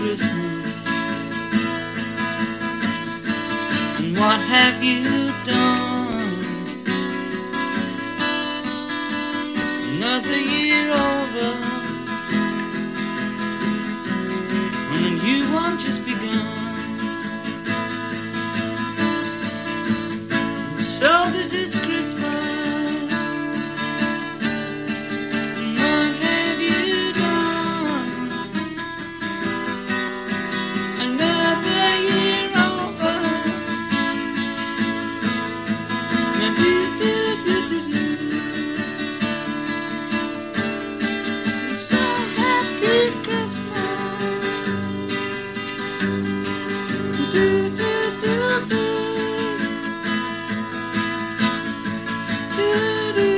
Christmas. And what have you done? Another year over, when a new one just begun. So this is Christmas. What have you done? Another year over. Now do do do do do. So happy Christmas. Do do do do. Do do.